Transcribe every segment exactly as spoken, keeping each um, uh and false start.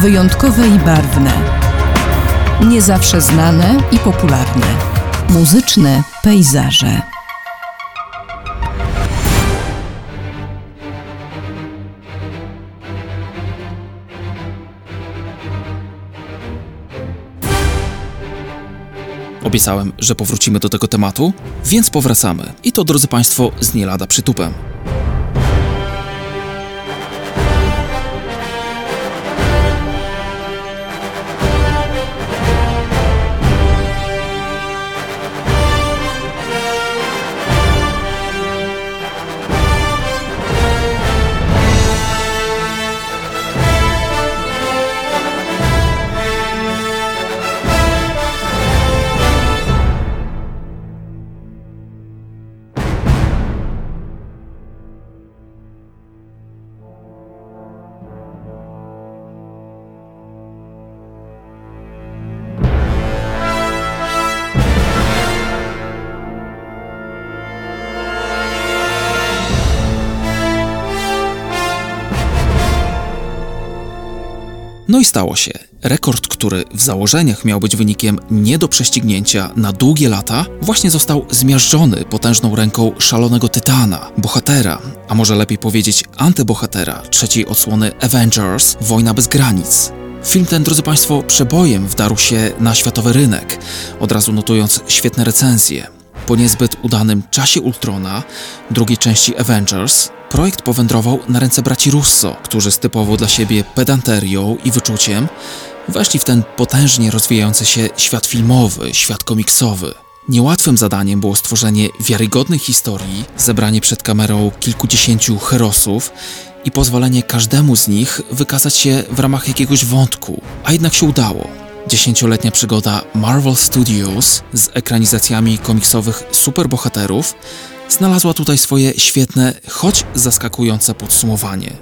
wyjątkowe i barwne, nie zawsze znane i popularne, muzyczne pejzaże. Obiecałem, że powrócimy do tego tematu, więc powracamy. I to, drodzy Państwo, z nie lada przytupem. No i stało się. Rekord, który w założeniach miał być wynikiem nie do prześcignięcia na długie lata, właśnie został zmiażdżony potężną ręką szalonego tytana, bohatera, a może lepiej powiedzieć antybohatera trzeciej odsłony Avengers – Wojna bez granic. Film ten, drodzy Państwo, przebojem wdarł się na światowy rynek, od razu notując świetne recenzje. Po niezbyt udanym czasie Ultrona, drugiej części Avengers, projekt powędrował na ręce braci Russo, którzy z typowo dla siebie pedanterią i wyczuciem weszli w ten potężnie rozwijający się świat filmowy, świat komiksowy. Niełatwym zadaniem było stworzenie wiarygodnej historii, zebranie przed kamerą kilkudziesięciu herosów i pozwolenie każdemu z nich wykazać się w ramach jakiegoś wątku, a jednak się udało. Dziesięcioletnia przygoda Marvel Studios z ekranizacjami komiksowych superbohaterów znalazła tutaj swoje świetne, choć zaskakujące podsumowanie.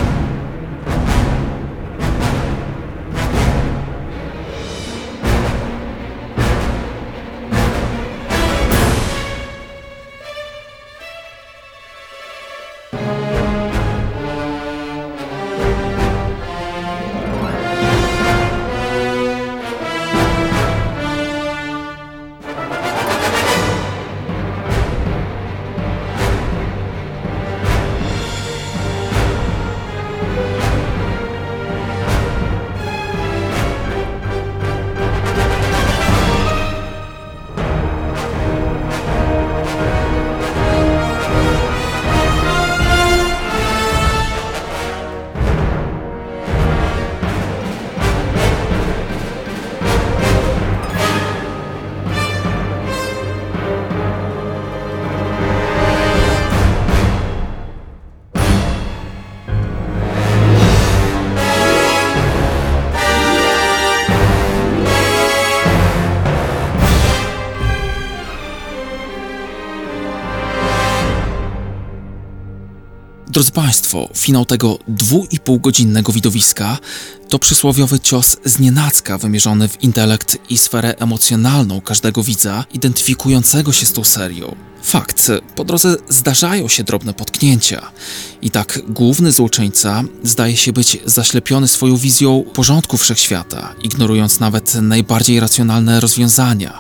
Drodzy Państwo, finał tego dwu i pół godzinnego widowiska to przysłowiowy cios znienacka wymierzony w intelekt i sferę emocjonalną każdego widza identyfikującego się z tą serią. Fakt, po drodze zdarzają się drobne potknięcia. I tak główny złoczyńca zdaje się być zaślepiony swoją wizją porządku wszechświata, ignorując nawet najbardziej racjonalne rozwiązania.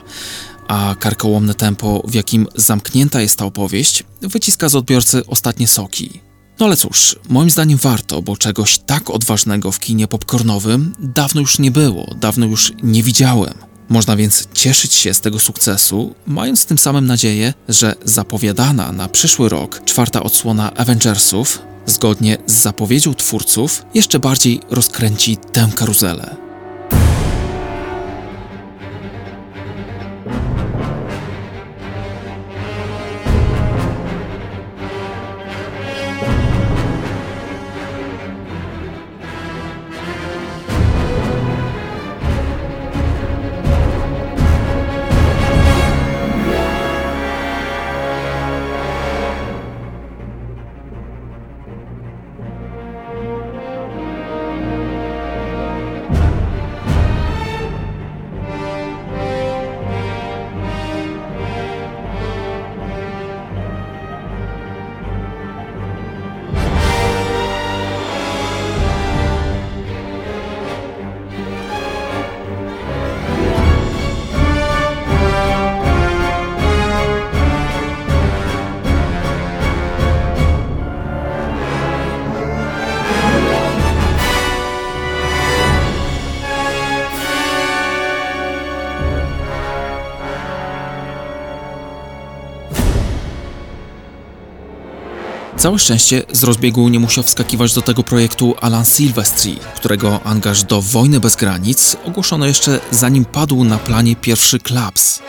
A karkołomne tempo, w jakim zamknięta jest ta opowieść, wyciska z odbiorcy ostatnie soki. No ale cóż, moim zdaniem warto, bo czegoś tak odważnego w kinie popcornowym dawno już nie było, dawno już nie widziałem. Można więc cieszyć się z tego sukcesu, mając tym samym nadzieję, że zapowiadana na przyszły rok czwarta odsłona Avengersów, zgodnie z zapowiedzią twórców, jeszcze bardziej rozkręci tę karuzelę. you Całe szczęście z rozbiegu nie musiał wskakiwać do tego projektu Alan Silvestri, którego angaż do Wojny bez granic ogłoszono jeszcze zanim padł na planie pierwszy klaps.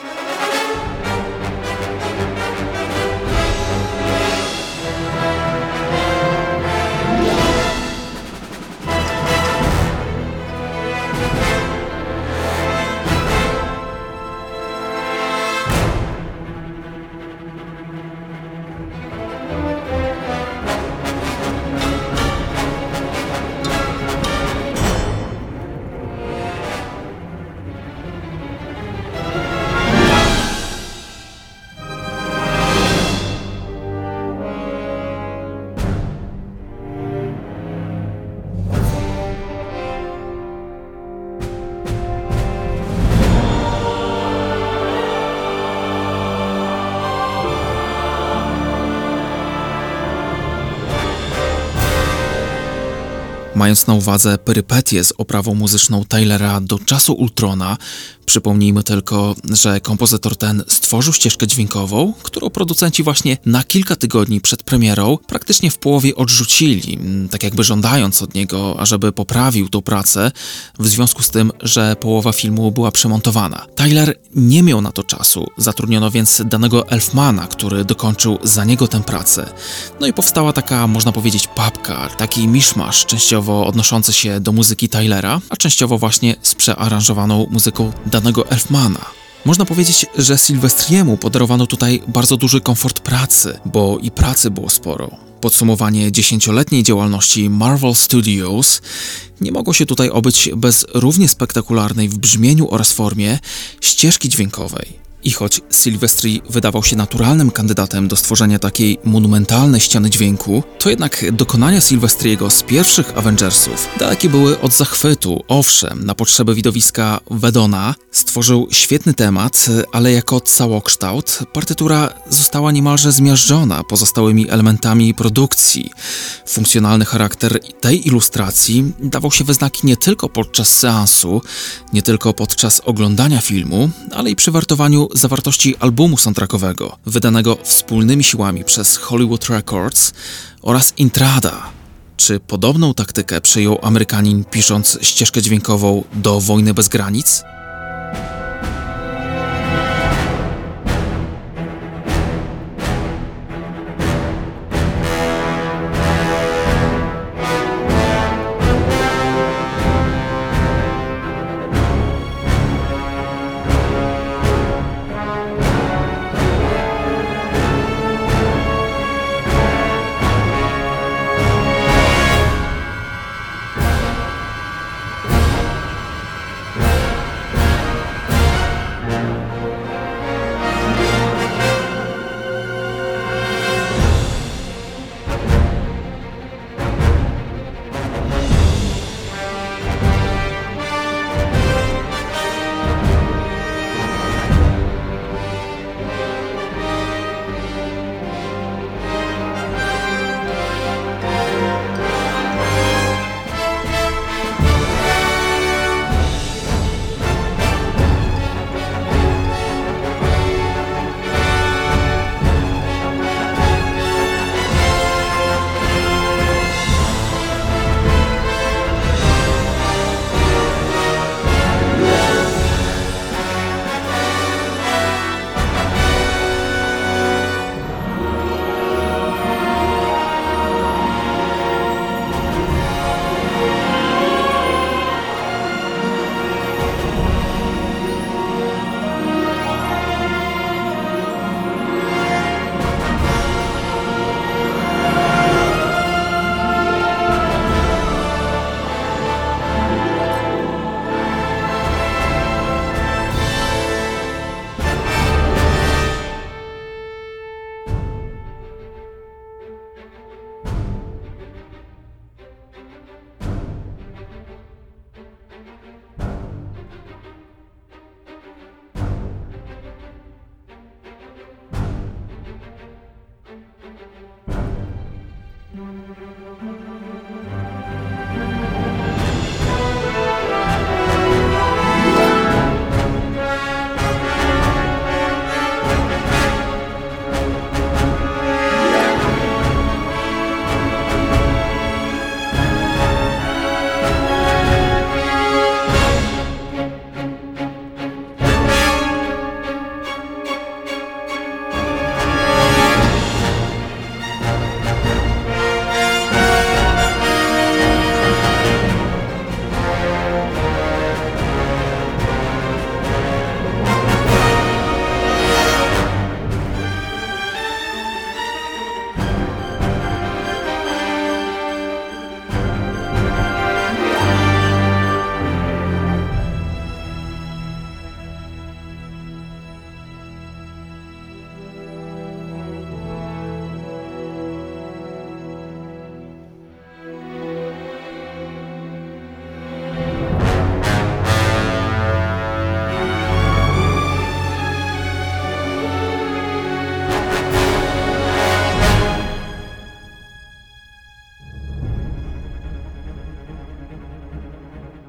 Mając na uwadze perypetie z oprawą muzyczną Tylera do czasu Ultrona, przypomnijmy tylko, że kompozytor ten stworzył ścieżkę dźwiękową, którą producenci właśnie na kilka tygodni przed premierą praktycznie w połowie odrzucili, tak jakby żądając od niego, ażeby poprawił tą pracę, w związku z tym, że połowa filmu była przemontowana. Tyler nie miał na to czasu, zatrudniono więc danego Elfmana, który dokończył za niego tę pracę. No i powstała taka, można powiedzieć, papka, taki miszmasz, częściowo odnoszący się do muzyki Tylera, a częściowo właśnie z przearanżowaną muzyką danego Elfmana. Można powiedzieć, że Silvestriemu podarowano tutaj bardzo duży komfort pracy, bo i pracy było sporo. Podsumowanie dziesięcioletniej działalności Marvel Studios nie mogło się tutaj obyć bez równie spektakularnej w brzmieniu oraz formie ścieżki dźwiękowej. I choć Silvestri wydawał się naturalnym kandydatem do stworzenia takiej monumentalnej ściany dźwięku, to jednak dokonania Silvestriego z pierwszych Avengersów dalekie były od zachwytu. Owszem, na potrzeby widowiska Whedona stworzył świetny temat, ale jako całokształt partytura została niemalże zmiażdżona pozostałymi elementami produkcji. Funkcjonalny charakter tej ilustracji dawał się we znaki nie tylko podczas seansu, nie tylko podczas oglądania filmu, ale i przy wertowaniu zawartości albumu soundtrackowego, wydanego wspólnymi siłami przez Hollywood Records oraz Intrada. Czy podobną taktykę przejął Amerykanin, pisząc ścieżkę dźwiękową do Wojny bez granic?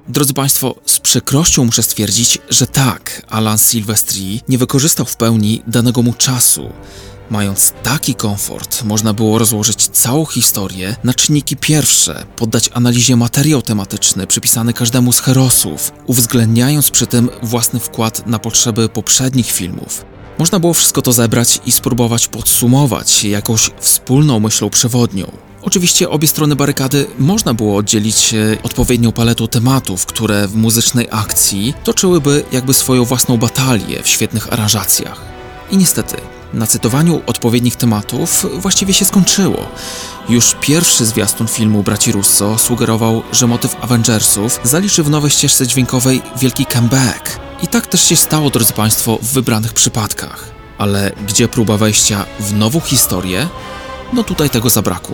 Drodzy Państwo, z przykrością muszę stwierdzić, że tak, Alan Silvestri nie wykorzystał w pełni danego mu czasu. Mając taki komfort, można było rozłożyć całą historię na czynniki pierwsze, poddać analizie materiał tematyczny przypisany każdemu z herosów, uwzględniając przy tym własny wkład na potrzeby poprzednich filmów. Można było wszystko to zebrać i spróbować podsumować jakąś wspólną myślą przewodnią. Oczywiście obie strony barykady można było oddzielić odpowiednią paletą tematów, które w muzycznej akcji toczyłyby jakby swoją własną batalię w świetnych aranżacjach. I niestety, na cytowaniu odpowiednich tematów właściwie się skończyło. Już pierwszy zwiastun filmu braci Russo sugerował, że motyw Avengersów zaliczy w nowej ścieżce dźwiękowej wielki comeback. I tak też się stało, drodzy Państwo, w wybranych przypadkach. Ale gdzie próba wejścia w nową historię? No tutaj tego zabrakło.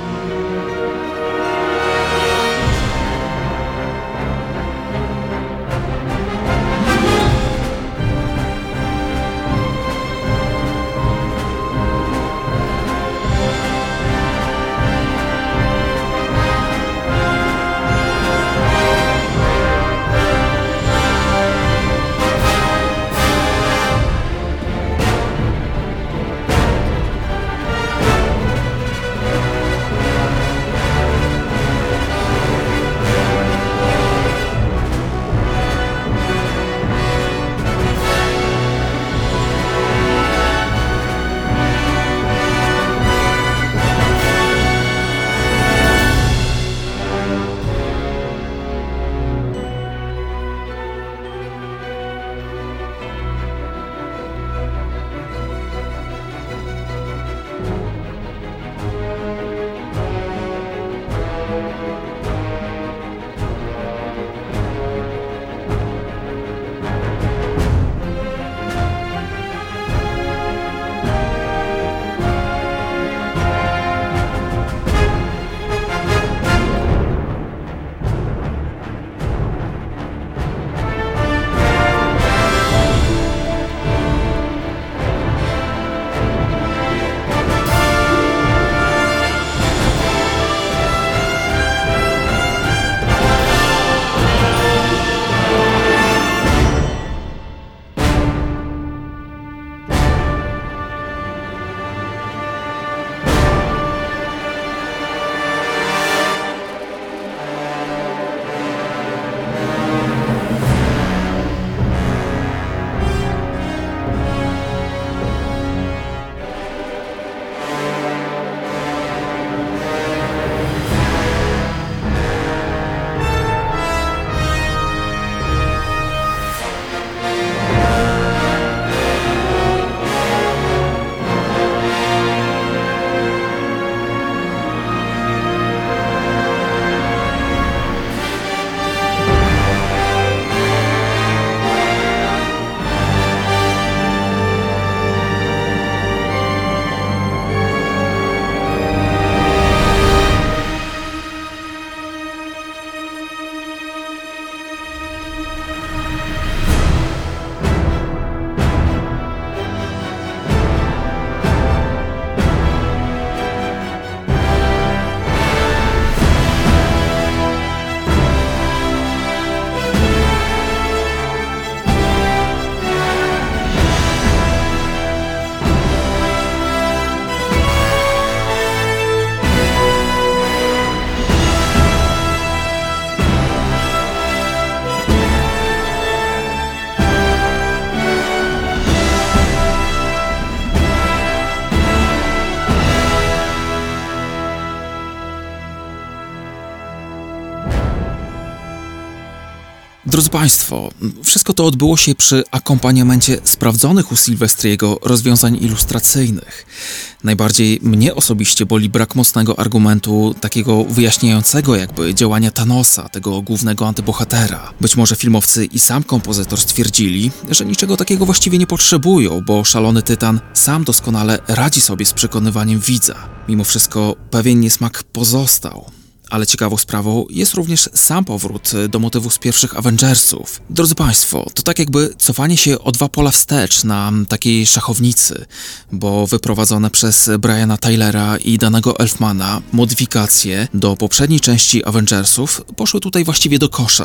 Drodzy Państwo, wszystko to odbyło się przy akompaniamencie sprawdzonych u Silvestriego rozwiązań ilustracyjnych. Najbardziej mnie osobiście boli brak mocnego argumentu, takiego wyjaśniającego jakby działania Thanosa, tego głównego antybohatera. Być może filmowcy i sam kompozytor stwierdzili, że niczego takiego właściwie nie potrzebują, bo szalony tytan sam doskonale radzi sobie z przekonywaniem widza. Mimo wszystko pewien niesmak pozostał. Ale ciekawą sprawą jest również sam powrót do motywu z pierwszych Avengersów. Drodzy Państwo, to tak jakby cofanie się o dwa pola wstecz na takiej szachownicy, bo wyprowadzone przez Briana Tylera i Danego Elfmana modyfikacje do poprzedniej części Avengersów poszły tutaj właściwie do kosza.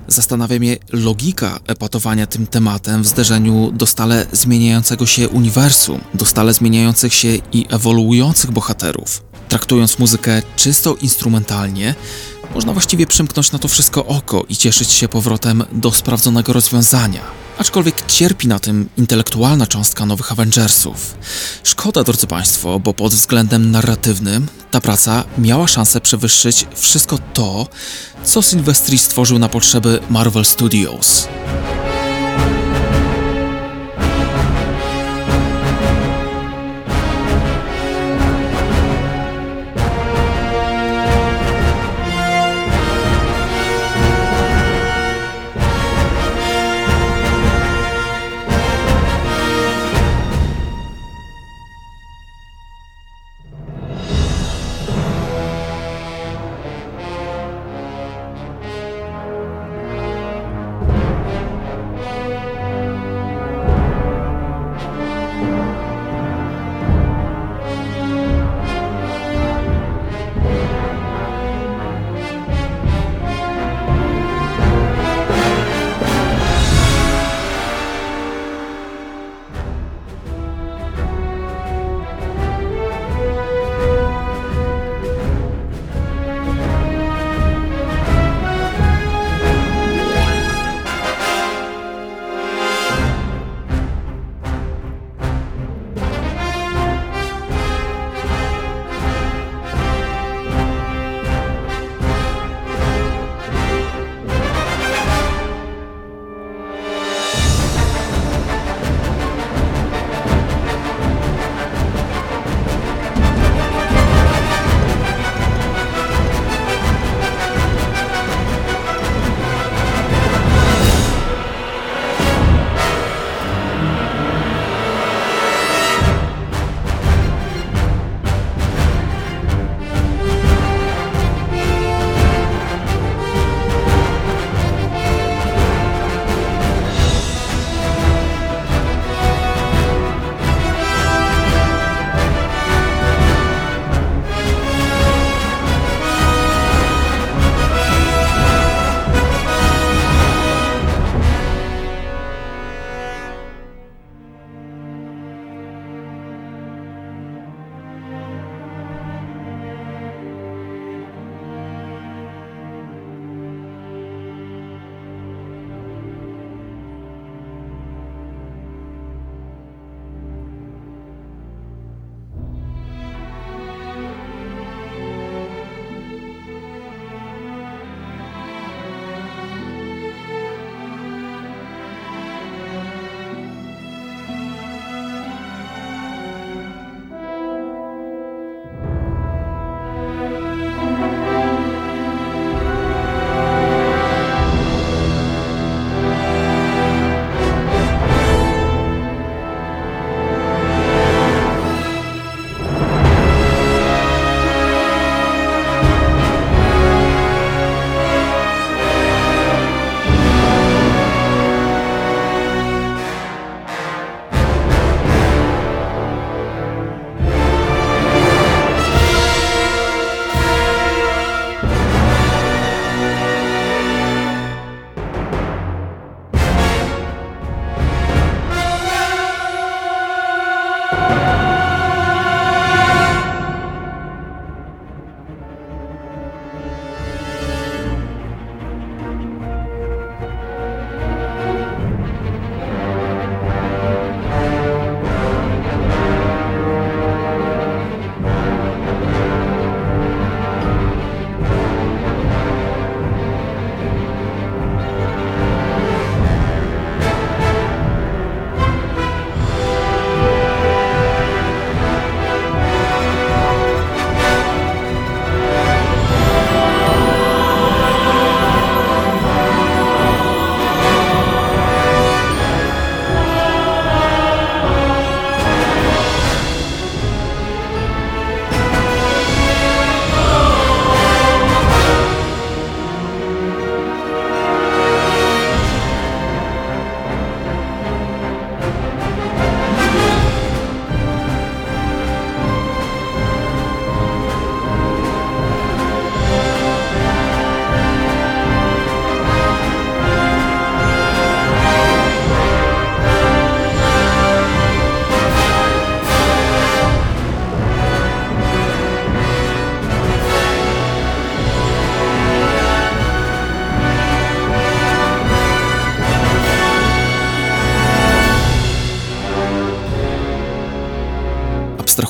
Zastanawia mnie logika epatowania tym tematem w zderzeniu do stale zmieniającego się uniwersum, do stale zmieniających się i ewoluujących bohaterów. Traktując muzykę czysto instrumentalnie, można właściwie przymknąć na to wszystko oko i cieszyć się powrotem do sprawdzonego rozwiązania. Aczkolwiek cierpi na tym intelektualna cząstka nowych Avengersów. Szkoda, drodzy Państwo, bo pod względem narratywnym ta praca miała szansę przewyższyć wszystko to, co Silvestri stworzył na potrzeby Marvel Studios.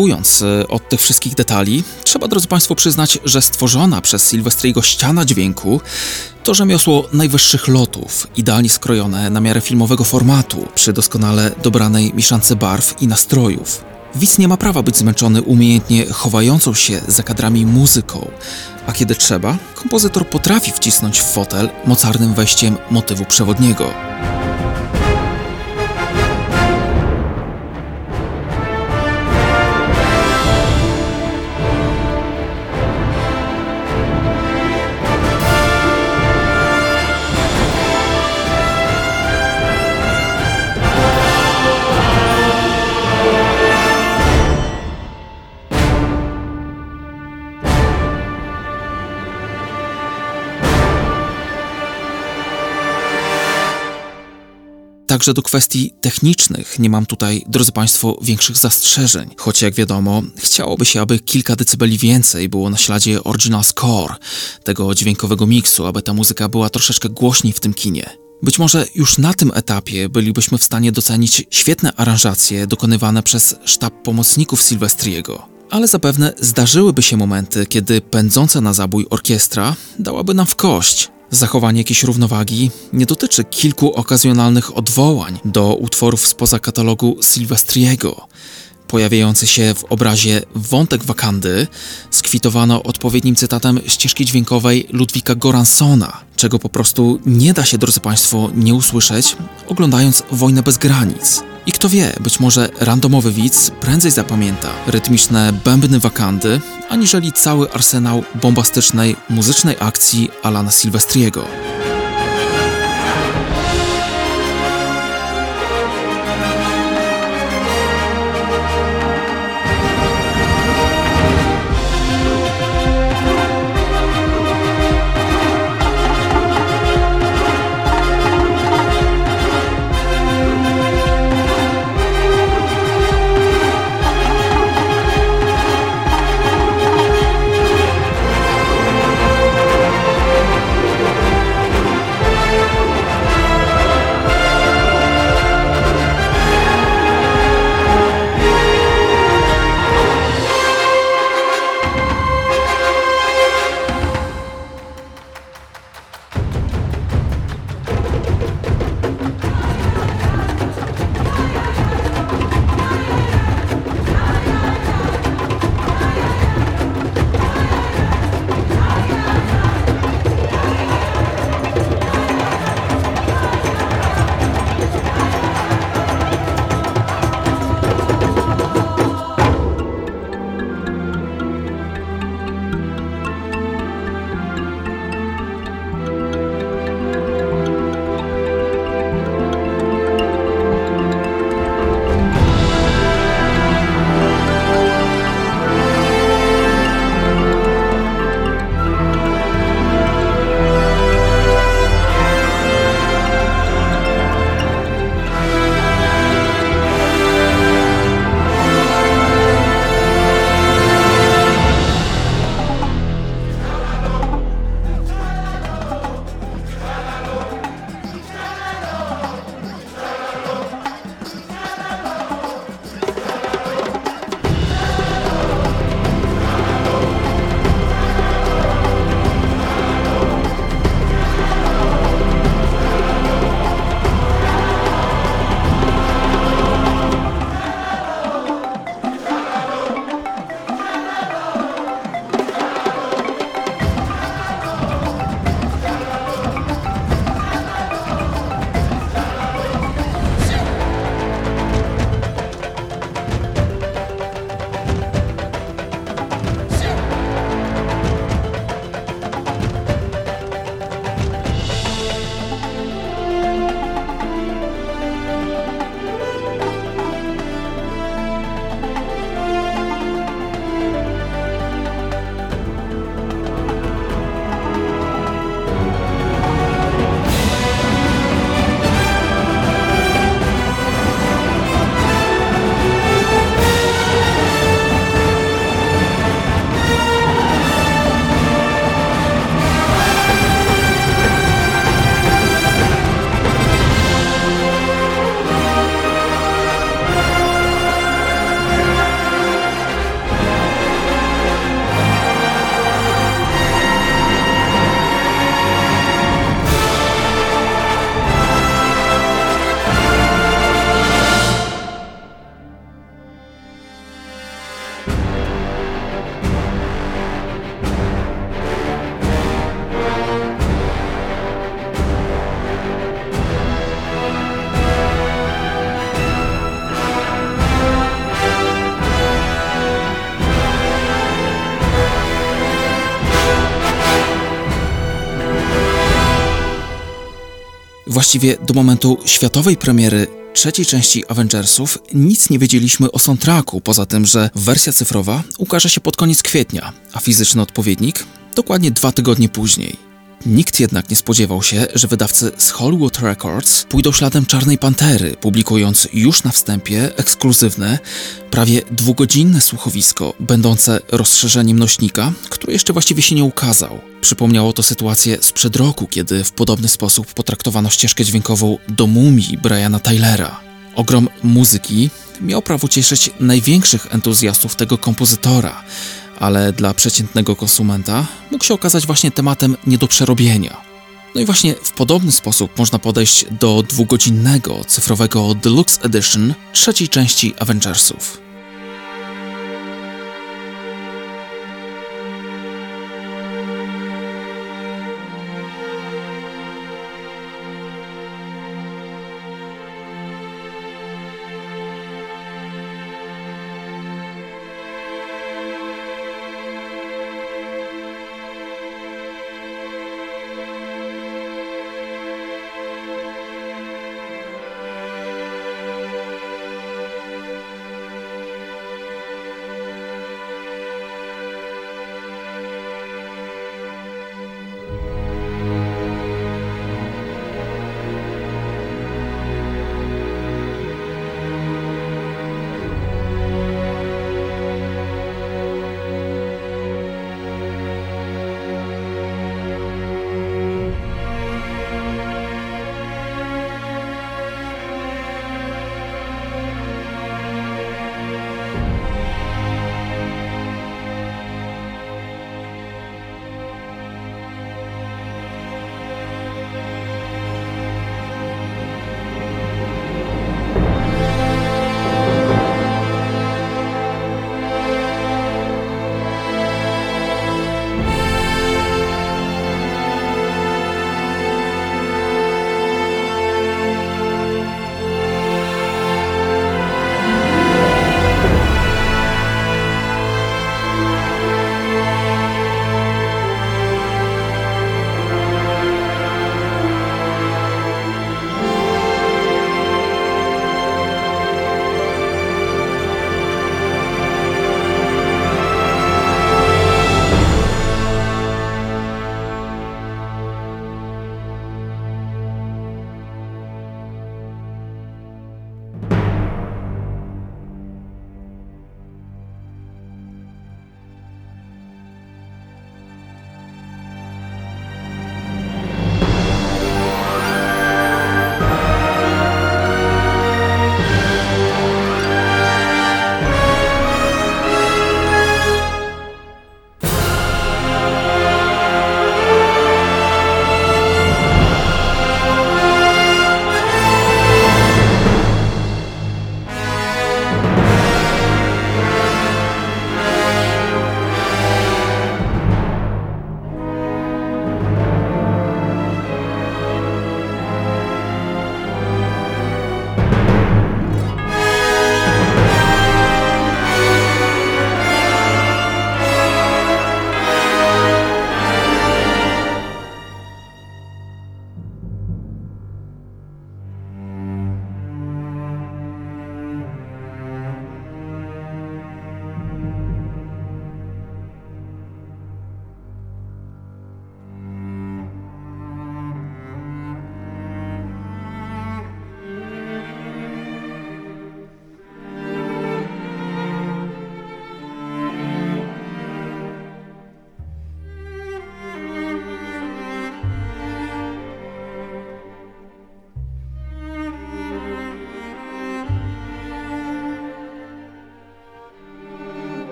abstrahując y, od tych wszystkich detali, trzeba, drodzy Państwo, przyznać, że stworzona przez Silvestriego ściana dźwięku to rzemiosło najwyższych lotów, idealnie skrojone na miarę filmowego formatu, przy doskonale dobranej mieszance barw i nastrojów. Widz nie ma prawa być zmęczony umiejętnie chowającą się za kadrami muzyką, a kiedy trzeba, kompozytor potrafi wcisnąć w fotel mocarnym wejściem motywu przewodniego. Także do kwestii technicznych nie mam tutaj, drodzy Państwo, większych zastrzeżeń. Choć jak wiadomo, chciałoby się, aby kilka decybeli więcej było na śladzie original score, tego dźwiękowego miksu, aby ta muzyka była troszeczkę głośniej w tym kinie. Być może już na tym etapie bylibyśmy w stanie docenić świetne aranżacje dokonywane przez sztab pomocników Silvestriego. Ale zapewne zdarzyłyby się momenty, kiedy pędząca na zabój orkiestra dałaby nam w kość. Zachowanie jakiejś równowagi nie dotyczy kilku okazjonalnych odwołań do utworów spoza katalogu Silvestriego. Pojawiający się w obrazie wątek wakandy skwitowano odpowiednim cytatem ścieżki dźwiękowej Ludwika Göranssona, czego po prostu nie da się, drodzy Państwo, nie usłyszeć, oglądając Wojnę bez granic. I kto wie, być może randomowy widz prędzej zapamięta rytmiczne bębny wakandy, aniżeli cały arsenał bombastycznej muzycznej akcji Alana Silvestriego. Właściwie do momentu światowej premiery trzeciej części Avengersów nic nie wiedzieliśmy o soundtracku, poza tym, że wersja cyfrowa ukaże się pod koniec kwietnia, a fizyczny odpowiednik dokładnie dwa tygodnie później. Nikt jednak nie spodziewał się, że wydawcy z Hollywood Records pójdą śladem Czarnej Pantery, publikując już na wstępie ekskluzywne, prawie dwugodzinne słuchowisko, będące rozszerzeniem nośnika, który jeszcze właściwie się nie ukazał. Przypomniało to sytuację sprzed roku, kiedy w podobny sposób potraktowano ścieżkę dźwiękową do Mumii Briana Tylera. Ogrom muzyki miał prawo cieszyć największych entuzjastów tego kompozytora, ale dla przeciętnego konsumenta mógł się okazać właśnie tematem nie do przerobienia. No i właśnie w podobny sposób można podejść do dwugodzinnego cyfrowego Deluxe Edition trzeciej części Avengersów.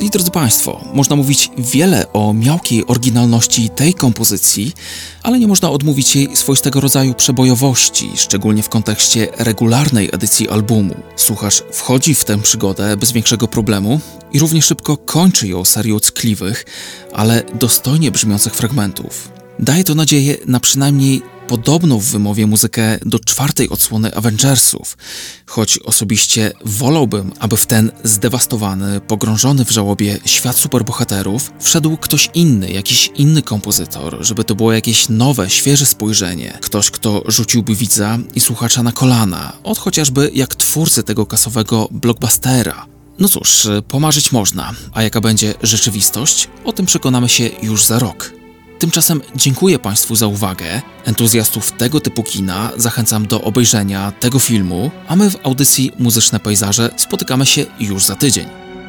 I drodzy Państwo, można mówić wiele o miałkiej oryginalności tej kompozycji, ale nie można odmówić jej swoistego rodzaju przebojowości, szczególnie w kontekście regularnej edycji albumu. Słuchacz wchodzi w tę przygodę bez większego problemu i równie szybko kończy ją serią ckliwych, ale dostojnie brzmiących fragmentów. Daje to nadzieję na przynajmniej podobną w wymowie muzykę do czwartej odsłony Avengersów, choć osobiście wolałbym, aby w ten zdewastowany, pogrążony w żałobie świat superbohaterów wszedł ktoś inny, jakiś inny kompozytor, żeby to było jakieś nowe, świeże spojrzenie, ktoś, kto rzuciłby widza i słuchacza na kolana, od chociażby jak twórcy tego kasowego blockbustera. No cóż, pomarzyć można, a jaka będzie rzeczywistość? O tym przekonamy się już za rok. Tymczasem dziękuję Państwu za uwagę. Entuzjastów tego typu kina zachęcam do obejrzenia tego filmu, a my w audycji Muzyczne Pejzaże spotykamy się już za tydzień.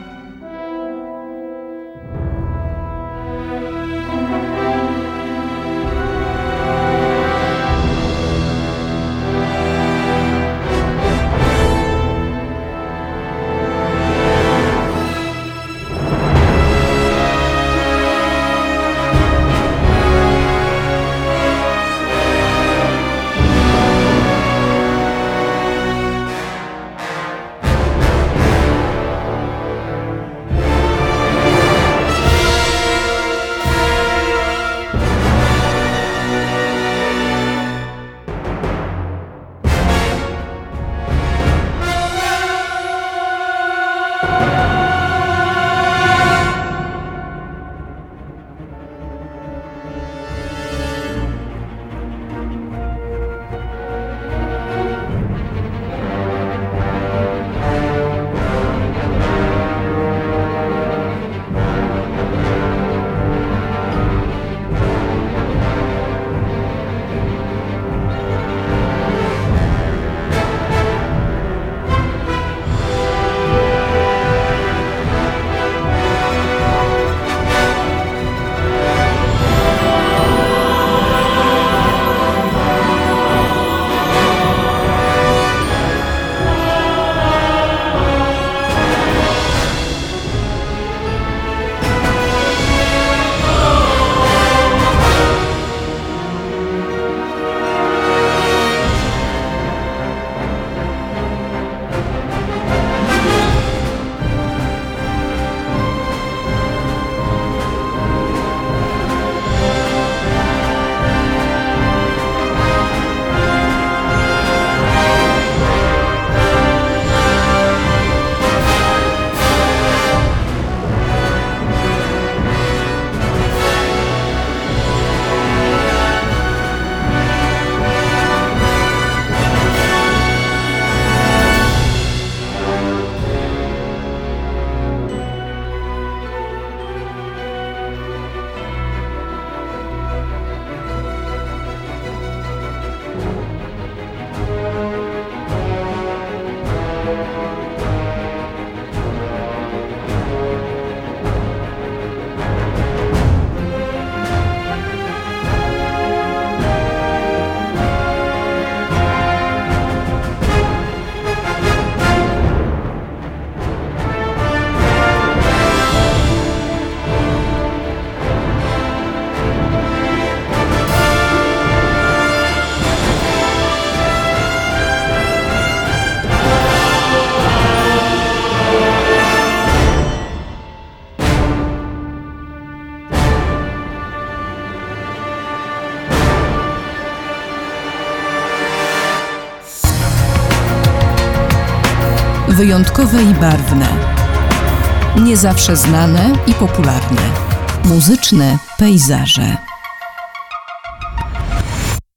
Wyjątkowe i barwne. Nie zawsze znane i popularne. Muzyczne pejzaże.